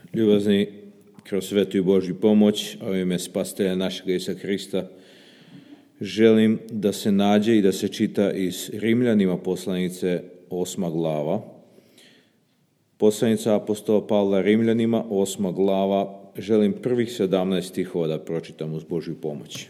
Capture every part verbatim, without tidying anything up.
Ljubazni, kroz svetu i Božju pomoć, a u ime Spasitelja našega Isusa Hrista, želim da se nađe i da se čita iz Rimljanima poslanice osma glava. Poslanica apostola Pavla Rimljanima, osma glava, želim prvih sedamnaest stihova da pročitam uz Božju pomoć.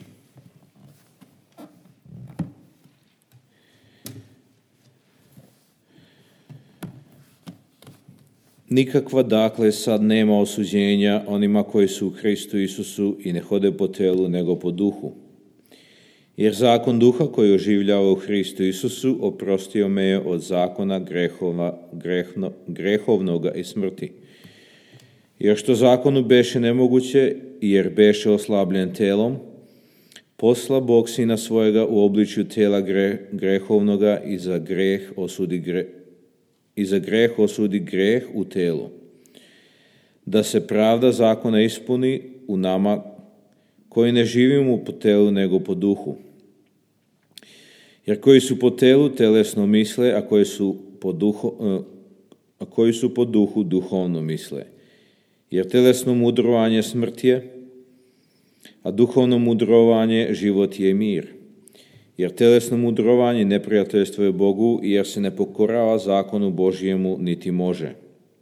Nikakva dakle sad nema osuđenja onima koji su u Hristu Isusu i ne hode po telu nego po duhu. Jer zakon duha koji oživljava u Hristu Isusu oprostio me je od zakona grehova, grehno, grehovnoga i smrti. Jer što zakonu beše nemoguće, jer beše oslabljen telom, posla Bog sina svojega u obličju tela gre, grehovnoga i za greh osudi greh. I za greh osudi greh u telu, da se pravda zakona ispuni u nama koji ne živimo po telu nego po duhu. Jer koji su po telu telesno misle, a koji su po duhu, a koji su po duhu duhovno misle. Jer telesno mudrovanje smrt je, a duhovno mudrovanje život je mir. Jer telesno mudrovanje neprijateljstvo je Bogu, jer se ne pokorava zakonu Božjemu, niti može.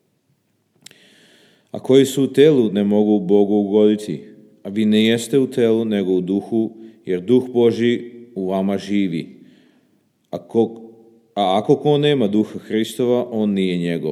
A koji su u telu ne mogu Bogu ugoditi, a vi ne jeste u telu nego u duhu, jer duh Božji u vama živi. A, ko, a ako ko nema duha Hristova, on nije njegov.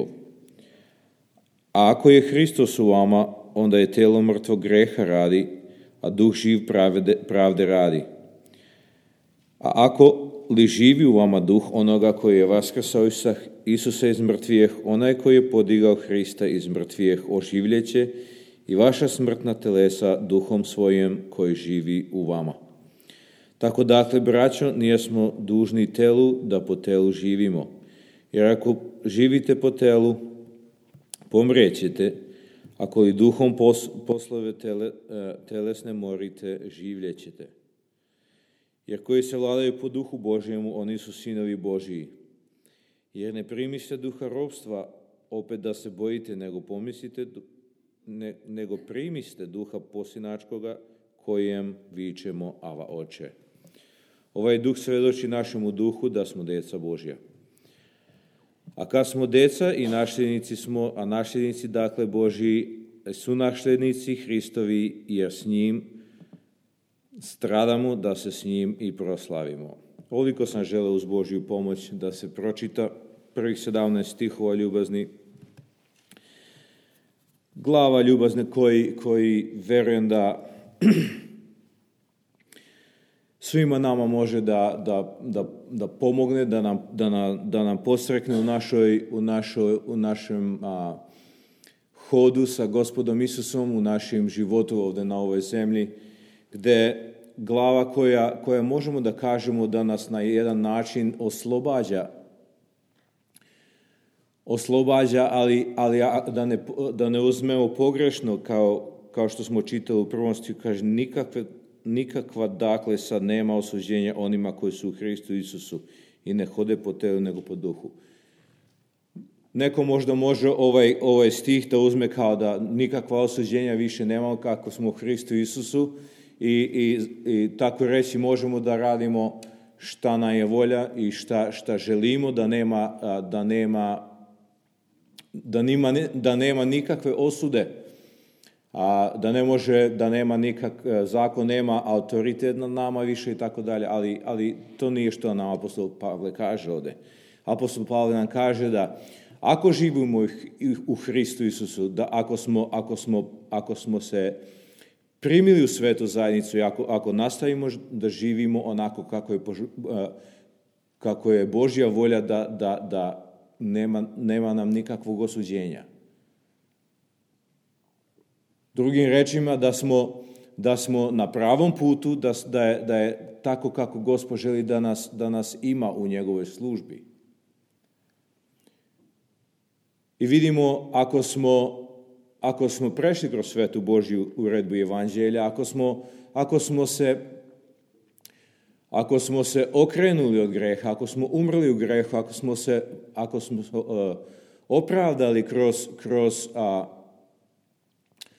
A ako je Hristos u vama, onda je telo mrtvo greha radi, a duh živ pravde, pravde radi. A ako li živi u vama duh onoga koji je vaskrsao Isusa iz mrtvijeh, onaj koji je podigao Hrista iz mrtvijeh oživljeće i vaša smrtna telesa duhom svojim koji živi u vama. Tako dakle, braćo, nijesmo dužni telu da po telu živimo. Jer ako živite po telu, pomrijećete, ako li duhom poslove tele, telesne morite, življećete. Jer koji se vladaju po duhu Božjemu, oni su sinovi Božiji. Jer ne primiste duha ropstva, opet da se bojite, nego pomislite, ne, nego primiste duha posinačkoga, kojem vičemo Ava Oče. Ovaj duh svedoči našemu duhu da smo deca Božja. A kad smo deca i nasljednici smo, a nasljednici dakle Božji, su nasljednici Hristovi, jer s njim stradamo da se s njim i proslavimo. Ovoliko sam želeo uz Božju pomoć da se pročita prvih sedamnaest stihova ljubazni. Glava ljubazne koji, koji verujem da svima nama može da, da, da, da pomogne, da nam, da nam, da nam posrekne u, našoj, u, našoj, u našem a, hodu sa Gospodom Isusom, u našem životu ovdje na ovoj zemlji, gde glava koja, koja možemo da kažemo da nas na jedan način oslobađa, oslobađa, ali, ali da, ne, da ne uzmemo pogrešno, kao, kao što smo čitali u prvom stihu, kaže nikakve, nikakva dakle sad nema osuđenja onima koji su u Hristu Isusu i ne hode po telu nego po duhu. Neko možda može ovaj, ovaj stih da uzme kao da nikakva osuđenja više nema kako smo u Hristu Isusu, I, i, i tako reći možemo da radimo šta nam je volja i šta, šta želimo, da nema, da nema, da nima, da nema nikakve osude, a da ne može, da nema nikak, zakon nema autoritet nad nama više i tako dalje, ali, ali to nije što nam apostol Pavle kaže ovdje. Apostol Pavle nam kaže da ako živimo u Hristu Isusu, da ako smo, ako smo, ako smo se primili u svetu zajednicu i ako, ako nastavimo da živimo onako kako je, kako je Božja volja da, da, da nema, nema nam nikakvog osuđenja. Drugim rečima da smo, da smo na pravom putu, da, da, je, da je tako kako Gospod želi da nas, da nas ima u njegovoj službi. I vidimo ako smo Ako smo prešli kroz svetu Božju uredbu evanđelja, ako smo, ako smo se ako smo se okrenuli od greha, ako smo umrli u grehu, ako smo se ako smo uh, opravdali kroz kroz uh,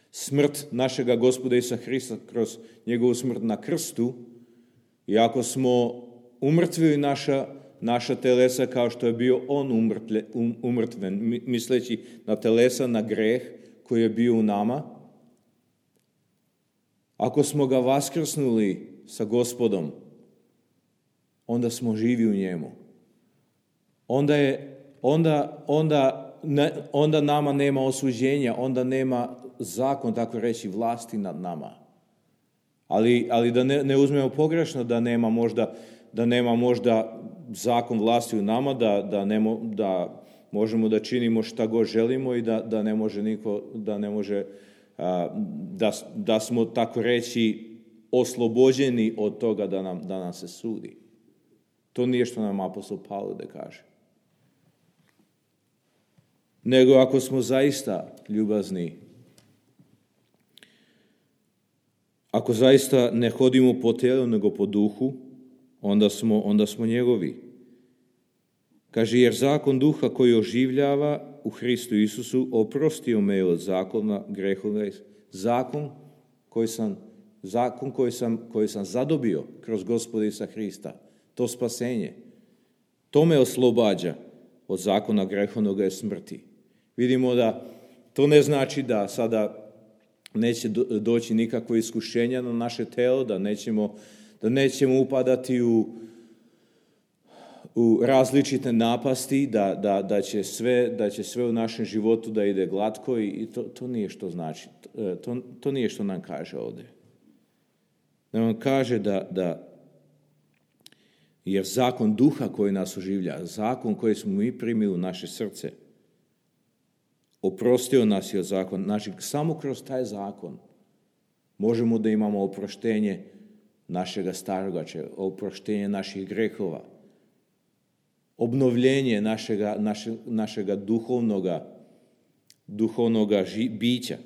smrt našega Gospoda Isusa Hrista kroz njegovu smrt na krstu, i ako smo umrtvili naša, naša telesa kao što je bio on umrtle, um, umrtven, misleći na telesa, na greh koji je bio u nama, ako smo ga vaskrsnuli sa Gospodom, onda smo živi u njemu. Onda, je, onda, onda, ne, onda nama nema osuđenja, onda nema zakon, tako reći, vlasti nad nama. Ali, ali da ne, ne uzmemo pogrešno, da nema možda, da nema možda zakon vlasti u nama, da, da, nemo, da možemo da činimo šta god želimo i da, da ne može niko, da ne može, a, da, da smo, tako reći, oslobođeni od toga da nam, da nam se sudi. To nije što nam apostol Pavle da kaže. Nego ako smo zaista ljubazni, ako zaista ne hodimo po telu, nego po duhu, onda smo, onda smo njegovi. Kaže, jer zakon duha koji oživljava u Hristu Isusu oprostio me od zakona grehova. Zakon koji sam, zakon koji sam, koji sam zadobio kroz Gospoda Isusa Hrista, to spasenje, to me oslobađa od zakona grehovnog i smrti. Vidimo da to ne znači da sada neće doći nikakvo iskušenja na naše telo, da nećemo, da nećemo upadati u, u različite napasti, da, da, da, će sve, da će sve u našem životu da ide glatko i, i to, to nije što znači. To, to nije što nam kaže ovdje. Da nam kaže da, da jer zakon duha koji nas oživlja, zakon koji smo mi primili u naše srce, oprostio nas je zakon. Znači, samo kroz taj zakon možemo da imamo oproštenje našega staroga, oproštenje naših grehova, obnovljenje našega, naše, našega duhovnoga, duhovnoga ži, bića.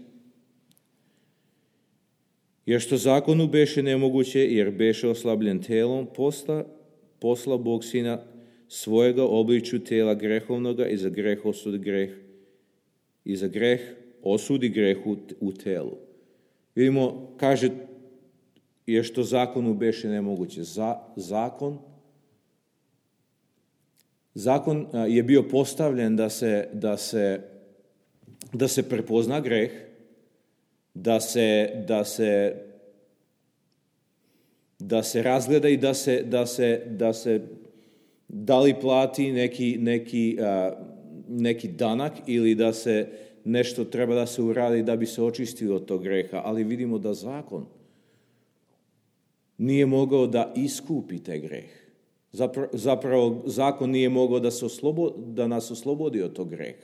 Jer što zakonu beše nemoguće, jer beše oslabljen telom, posla, posla Bog Sina svojega obliču tela grehovnoga i za greh osudi greh, i za greh osudi greh u, u telu. Vidimo, kaže, je što zakonu beše nemoguće. Za, zakon, zakon je bio postavljen da se, da se, da se prepozna greh, da se, da se, da se razgleda i da se, da se, da se da li plati neki, neki, a, neki danak ili da se nešto treba da se uradi da bi se očistio od tog greha. Ali vidimo da zakon nije mogao da iskupi taj greh. Zapravo, zapravo zakon nije mogao da, se oslobodi, da nas oslobodi od tog greha.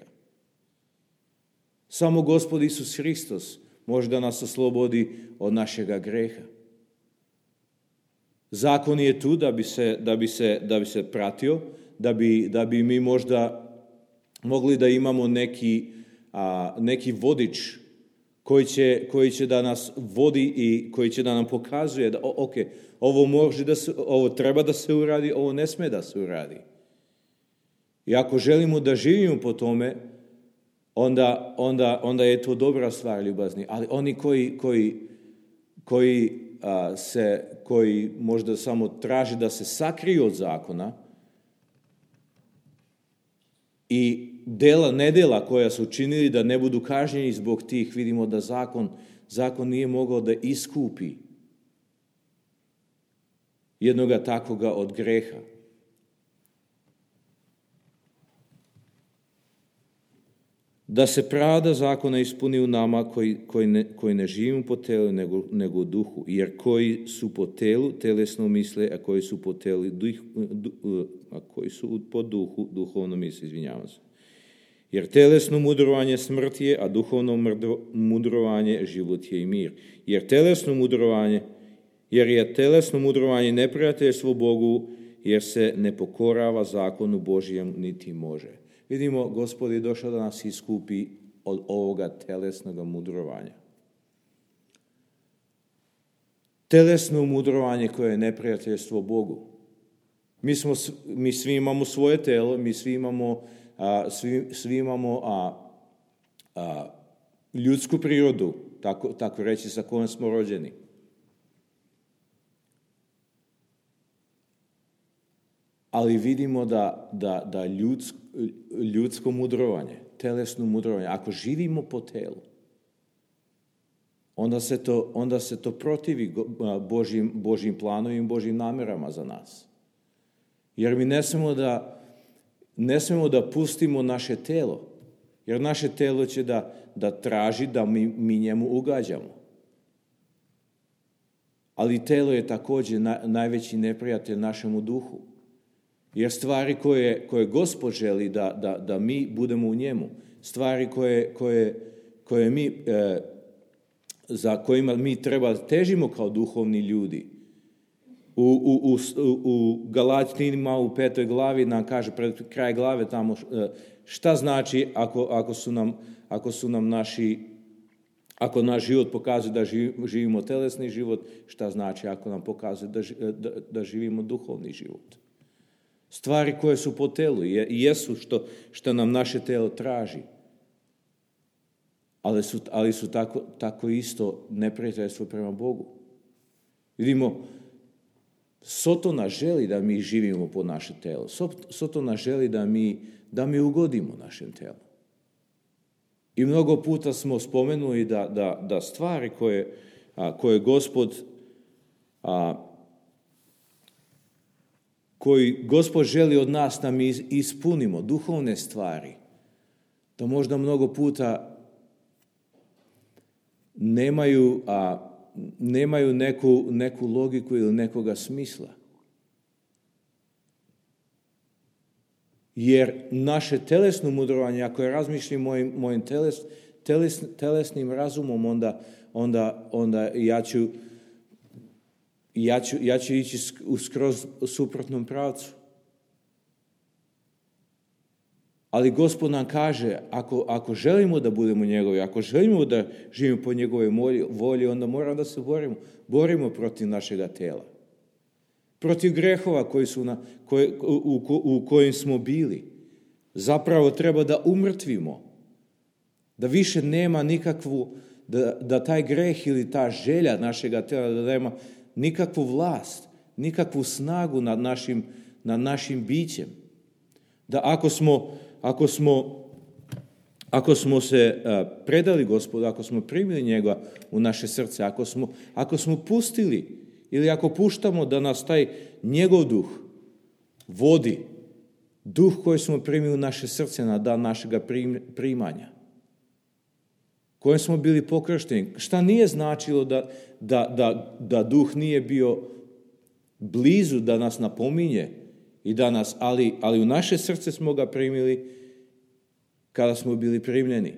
Samo Gospod Isus Hristos može da nas oslobodi od našega greha. Zakon je tu da bi se, da bi se, da bi se pratio, da bi, da bi mi možda mogli da imamo neki, a, neki vodič koji će, koji će da nas vodi i koji će da nam pokazuje da ok, ovo može da se, ovo treba da se uradi, ovo ne sme da se uradi. I ako želimo da živimo po tome, onda, onda, onda je to dobra stvar, ljubazni. Ali oni koji, koji, koji, a, se, koji možda samo traži da se sakriju od zakona i dela, nedela koja su činili da ne budu kažnjeni zbog tih, vidimo da zakon, zakon nije mogao da iskupi jednoga takvoga od greha. Da se pravda zakona ispuni u nama koji, koji, ne, koji ne živimo po telu nego, nego u duhu, jer koji su po telu telesno misle, a koji su po telu duh, du, a koji su po duhu duhovno misle, izvinjavam se. Jer telesno mudrovanje smrt je, a duhovno mudrovanje život je i mir. Jer telesno mudrovanje, jer je telesno mudrovanje neprijateljstvo Bogu, jer se ne pokorava zakonu Božijem niti može. Vidimo, Gospod je došao da nas iskupi od ovoga telesnog mudrovanja. Telesno mudrovanje koje je neprijateljstvo Bogu. Mi, smo, mi svi imamo svoje telo, mi svi imamo, a, svi, svi imamo a, a, ljudsku prirodu, tako, tako reći, sa kojom smo rođeni. Ali vidimo da, da, da ljudsko, ljudsko mudrovanje, telesno mudrovanje, ako živimo po telu, onda se to, onda se to protivi Božjim, Božjim planovima, Božjim namjerama za nas. Jer mi ne smemo da, ne smemo da pustimo naše telo, jer naše telo će da, da traži da mi, mi njemu ugađamo. Ali telo je također na, najveći neprijatelj našemu duhu. Jer stvari koje, koje Gospod želi da, da, da mi budemo u njemu, stvari koje, koje, koje mi, e, za kojima mi treba težimo kao duhovni ljudi. U, u, u, u Galatinima u petoj glavi nam kaže, pred kraj glave tamo, šta znači ako, ako, su nam, ako su nam naši, ako naš život pokazuje da živimo telesni život, šta znači ako nam pokazuje da, da, da živimo duhovni život. Stvari koje su po telu jesu što, što nam naše telo traži, ali su, ali su tako, tako isto neprijateljstvo prema Bogu. Vidimo, Sotona želi da mi živimo po naše telo. Sotona želi da mi, da mi ugodimo našem telu. I mnogo puta smo spomenuli da, da, da stvari koje, a, koje Gospod a, koji Gospod želi od nas da mi ispunimo, duhovne stvari, da možda mnogo puta nemaju, a, nemaju neku, neku logiku ili nekoga smisla. Jer naše telesno mudrovanje, ako je razmišljam mojim, mojim teles, teles, telesnim razumom, onda, onda, onda ja ću Ja ću, ja ću ići u skroz suprotnom pravcu. Ali Gospod nam kaže, ako, ako želimo da budemo njegovi, ako želimo da živimo po njegovoj volji, onda moramo da se borimo. Borimo protiv našega tela. Protiv grehova koji su na, koje, u, u, u kojim smo bili. Zapravo treba da umrtvimo. Da više nema nikakvu, da, da taj greh ili ta želja našega tela, da nema nikakvu vlast, nikakvu snagu nad našim, nad našim bićem. Da ako smo, ako smo, ako smo se uh, predali Gospodu, ako smo primili njega u naše srce, ako smo, ako smo pustili ili ako puštamo da nas taj njegov duh vodi, duh koji smo primili u naše srce na dan našega primanja, kojem smo bili pokršteni, šta nije značilo da, da, da, da duh nije bio blizu da nas napominje i da nas, ali, ali u naše srce smo ga primili kada smo bili primljeni.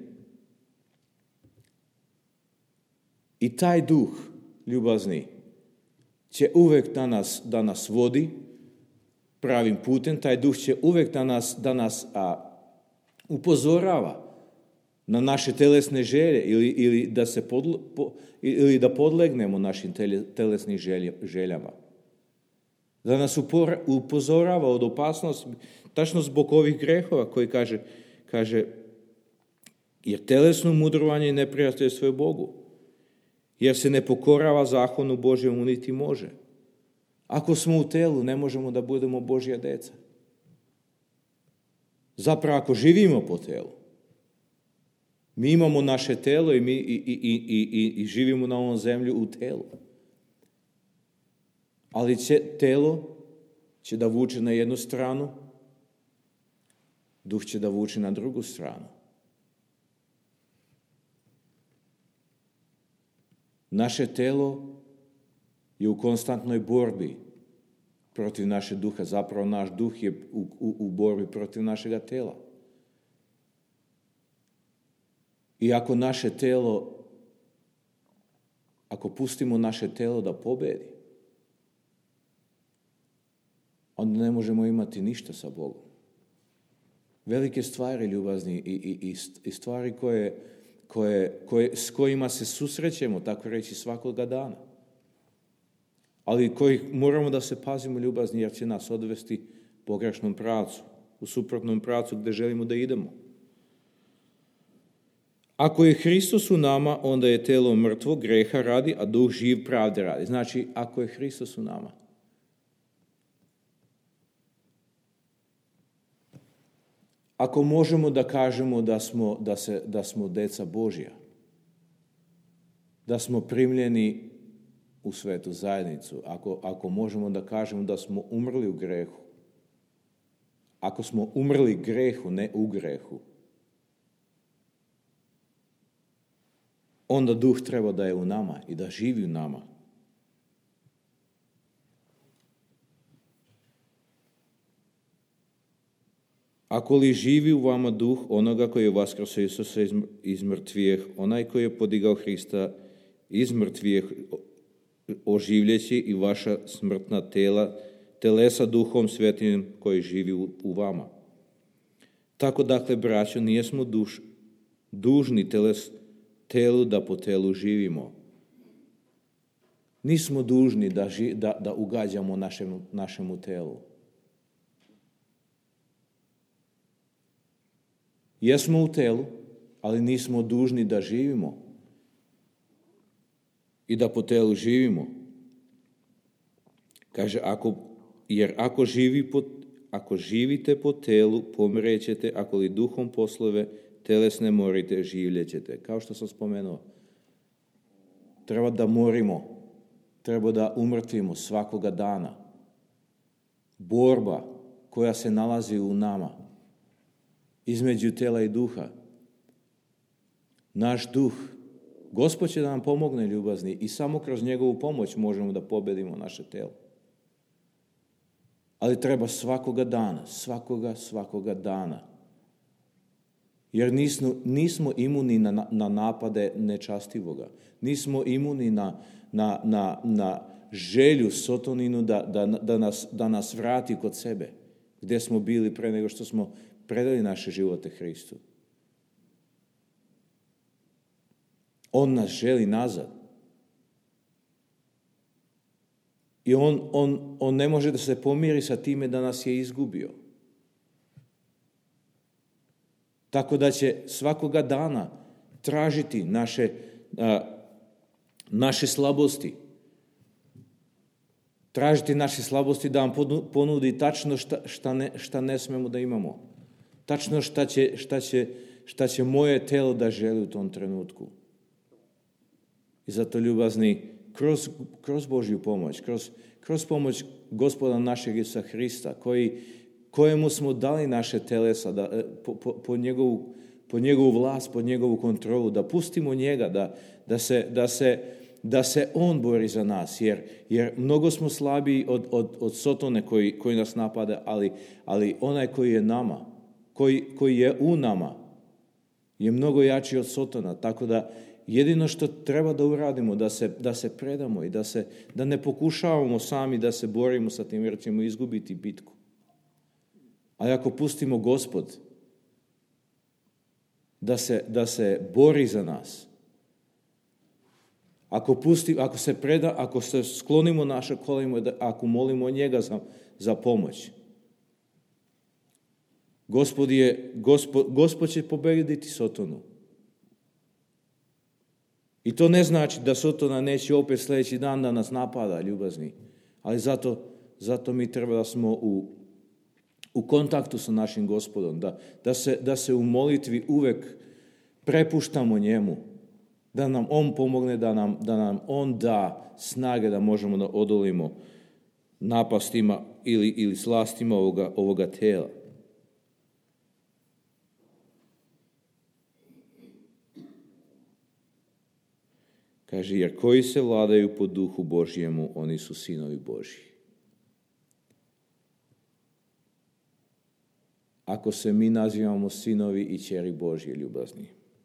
I taj duh ljubazni će uvek da nas, da nas vodi pravim putem, taj duh će uvek da nas, da nas a, upozorava na naše telesne želje ili, ili, da, se podle, po, ili da podlegnemo našim tele, telesnim želje, željama. Da nas upora, upozorava od opasnosti, tačno zbog ovih grehova koji kaže, kaže jer telesno mudrovanje je neprijateljstvo je Bogu, jer se ne pokorava zakonu Božjemu niti može. Ako smo u telu, ne možemo da budemo Božja deca. Zapravo, ako živimo po telu, mi imamo naše telo i, mi, i, i, i, i, i živimo na ovom zemlju u telu. Ali će, telo će da vuče na jednu stranu, duh će da vuče na drugu stranu. Naše telo je u konstantnoj borbi protiv naše duha. Zapravo naš duh je u, u, u borbi protiv našega tela. I ako naše telo, ako pustimo naše telo da pobedi, onda ne možemo imati ništa sa Bogom. Velike stvari, ljubazni, i, i, i stvari koje, koje, koje, s kojima se susrećemo, tako reći, svakoga dana. Ali koji moramo da se pazimo, ljubazni, jer će nas odvesti pogrešnom pravcu, u suprotnom pravcu gde želimo da idemo. Ako je Hristos u nama, onda je telo mrtvo, greha radi, a duh živ, pravde radi. Znači, ako je Hristos u nama. Ako možemo da kažemo da smo, da se, da smo deca Božja, da smo primljeni u svetu zajednicu, ako, ako možemo da kažemo da smo umrli u grehu, ako smo umrli grehu, ne u grehu, onda duh treba da je u nama i da živi u nama. Ako li živi u vama duh onoga koji je vaskrsao Isusa iz mrtvijeh, onaj koji je podigao Hrista iz mrtvijeh, oživljeći i vaša smrtna tela, telesa duhom svetim koji živi u, u vama. Tako dakle, braćo, nijesmo duš, dužni teles, telu da po telu živimo. Nismo dužni da, ži, da, da ugađamo našemu, našemu telu. Jesmo u telu, ali nismo dužni da živimo i da po telu živimo. Kaže, ako, jer ako, živi po, ako živite po telu, pomrećete, ako li duhom poslove telesne morite, življećete. Kao što sam spomenuo, treba da morimo, treba da umrtvimo svakoga dana. Borba koja se nalazi u nama, između tela i duha. Naš duh, Gospod će da nam pomogne, ljubazni, i samo kroz njegovu pomoć možemo da pobedimo naše telo. Ali treba svakoga dana, svakoga, svakoga dana. Jer nismo, nismo imuni na, na napade nečastivoga. Nismo imuni na, na, na, na želju sotoninu da, da, da, nas, da nas vrati kod sebe, gdje smo bili pre nego što smo predali naše živote Hristu. On nas želi nazad. I on, on, on ne može da se pomiri sa time da nas je izgubio. Tako da će svakoga dana tražiti naše, a, naše slabosti. Tražiti naše slabosti da nam ponudi tačno šta, šta, ne, šta ne smemo da imamo. Tačno šta će, šta će, šta će moje telo da želi u tom trenutku. I zato, ljubazni, kroz, kroz Božju pomoć, kroz, kroz pomoć Gospoda našeg Isusa Hrista, koji, kojemu smo dali naše telesa da, po, po, po, njegovu, po njegovu vlast, po njegovu kontrolu, da pustimo njega, da, da, se, da, se, da se on bori za nas, jer, jer mnogo smo slabiji od, od, od Sotone koji, koji nas napada, ali, ali onaj koji je nama, koji, koji je u nama, je mnogo jači od Sotona, tako da jedino što treba da uradimo, da se, da se predamo i da, se, da ne pokušavamo sami da se borimo sa tim, jer ćemo izgubiti bitku. Ali ako pustimo Gospod da se, da se bori za nas, ako, pusti, ako se preda, ako se sklonimo naše kolima, ako molimo njega za, za pomoć, Gospod, je, Gospod, Gospod će pobediti Sotonu. I to ne znači da Sotona neće opet sljedeći dan da nas napada, ljubazni. Ali zato, zato mi treba da smo u, u kontaktu sa našim Gospodom, da, da, se, da se u molitvi uvek prepuštamo njemu, da nam on pomogne, da nam, da nam on da snage da možemo da odolimo napastima ili, ili slastima ovoga, ovoga tela. Kaže, jer koji se vladaju po duhu Božjemu, oni su sinovi Božji. Ako se mi nazivamo sinovi i ćeri Božje, ljubazni,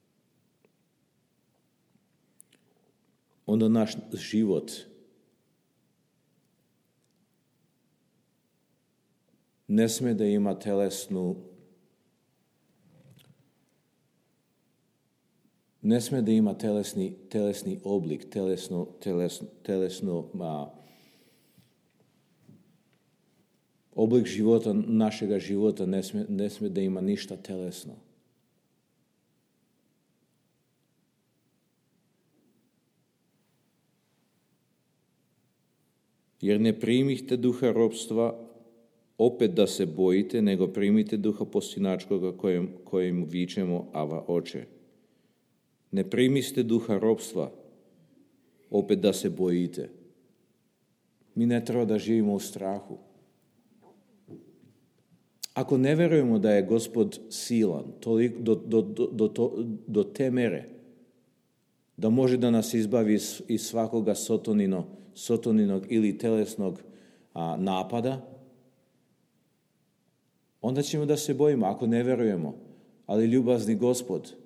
onda naš život ne sme da ima telesnu ne sme da ima telesni, telesni oblik, telesno, telesno, telesno a, oblik života, našega života ne sme, ne sme da ima ništa telesno. Jer ne primite duha ropstva, opet da se bojite, nego primite duha postinačkoga kojim, kojim vičemo Ava Oče. Ne primiste duha ropstva, opet da se bojite. Mi ne treba da živimo u strahu. Ako ne verujemo da je Gospod silan toliko, do, do, do, do, do te mere da može da nas izbavi iz, iz svakoga sotonino, sotoninog ili telesnog a, napada, onda ćemo da se bojimo, ako ne verujemo. Ali ljubazni Gospod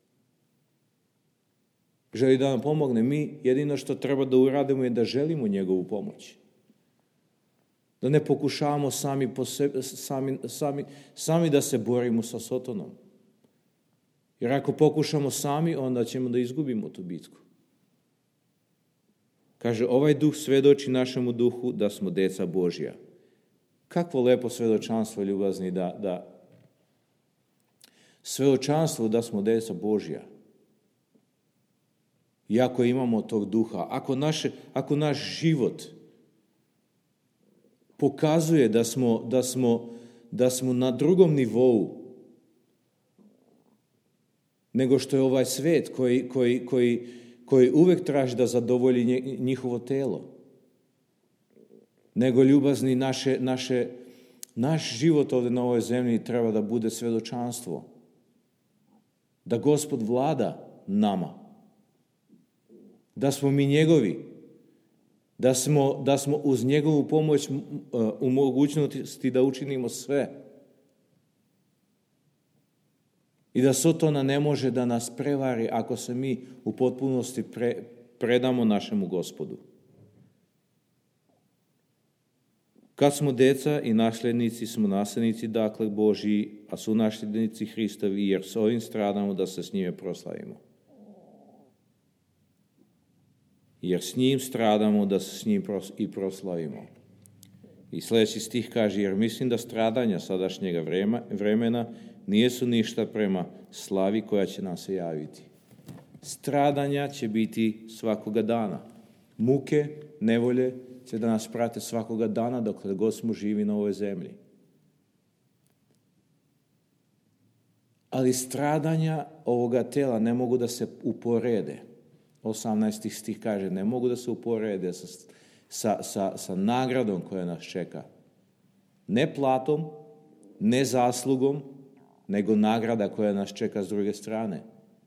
želi da nam pomogne. Mi jedino što treba da uradimo je da želimo njegovu pomoć. Da ne pokušavamo sami, po sebi, sami, sami, sami da se borimo sa Sotonom. Jer ako pokušamo sami, onda ćemo da izgubimo tu bitku. Kaže, ovaj duh svedoči našemu duhu da smo deca Božja. Kakvo lepo svedočanstvo, ljubazni, da, da svedočanstvo da smo deca Božja. I ako imamo tog duha, ako, naše, ako naš život pokazuje da smo, da smo, da smo na drugom nivou nego što je ovaj svet koji, koji, koji, koji uvek traži da zadovolji njihovo telo. Nego ljubazni naše, naše, naš život ovdje na ovoj zemlji treba da bude svedočanstvo. Da Gospod vlada nama. Da smo mi njegovi. Da smo, da smo uz njegovu pomoć u mogućnosti da učinimo sve. I da Sotona ne može da nas prevari ako se mi u potpunosti pre, predamo našemu Gospodu. Kad smo deca i nasljednici, smo nasljednici dakle Božji, a su nasljednici Hristovi, jer s ovim stradamo da se s njime proslavimo. Jer s njim stradamo da se s njim i proslavimo. I sljedeći stih kaže, jer mislim da stradanja sadašnjega vremena nijesu ništa prema slavi koja će nam se javiti. Stradanja će biti svakoga dana. Muke, nevolje će da nas prate svakoga dana dok god smo živi na ovoj zemlji. Ali stradanja ovoga tela ne mogu da se uporede. osamnaesti stih kaže, ne mogu da se uporede sa, sa, sa, sa nagradom koja nas čeka. Ne platom, ne zaslugom, nego nagrada koja nas čeka s druge strane.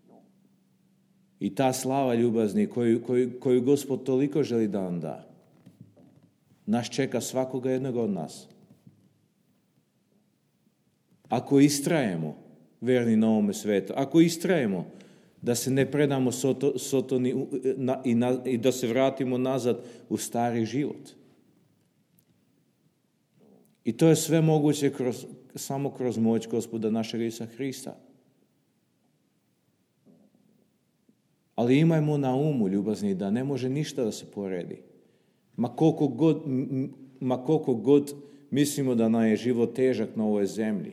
I ta slava, ljubazni, koju, koju, koju Gospod toliko želi da nam da, nas čeka svakoga jednog od nas. Ako istrajemo verni na ovome svetu, ako istrajemo da se ne predamo soto, Sotoni na, i, na, i da se vratimo nazad u stari život. I to je sve moguće kroz, samo kroz moć Gospoda našega Isusa Hrista. Ali imajmo na umu, ljubazni, da ne može ništa da se poredi. Ma koliko god, ma koliko god mislimo da nam je život težak na ovoj zemlji,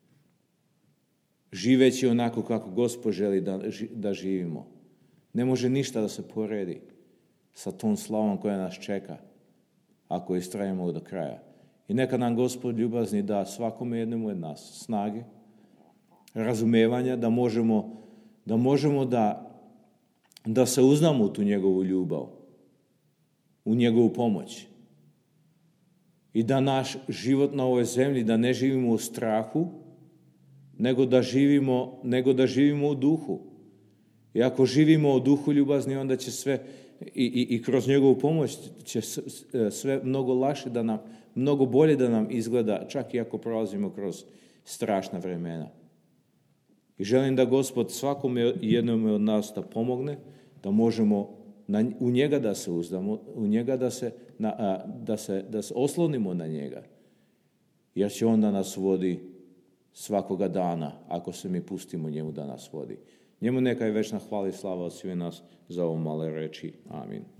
živeći onako kako Gospod želi da, da živimo, ne može ništa da se poredi sa tom slavom koja nas čeka ako istrajemo do kraja. I neka nam Gospod ljubazni da svakome jednomu od nas snage, razumevanja, da možemo da, možemo da, da se uznamo u tu njegovu ljubav, u njegovu pomoć. I da naš život na ovoj zemlji, da ne živimo u strahu, nego da živimo, nego da živimo u duhu. I ako živimo u duhu, ljubazni, onda će sve, i, i, i kroz njegovu pomoć će sve mnogo lakše da nam, mnogo bolje da nam izgleda, čak i ako prolazimo kroz strašna vremena. I želim da Gospod svakome jednome od nas da pomogne, da možemo na, u njega da se uzdamo, u njega da se, na, a, da se, da se oslonimo na njega. Jer će onda nas vodi svakoga dana, ako se mi pustimo njemu da nas vodi. Njemu neka je večna hvala i slava od svih nas za ovo male reči. Amin.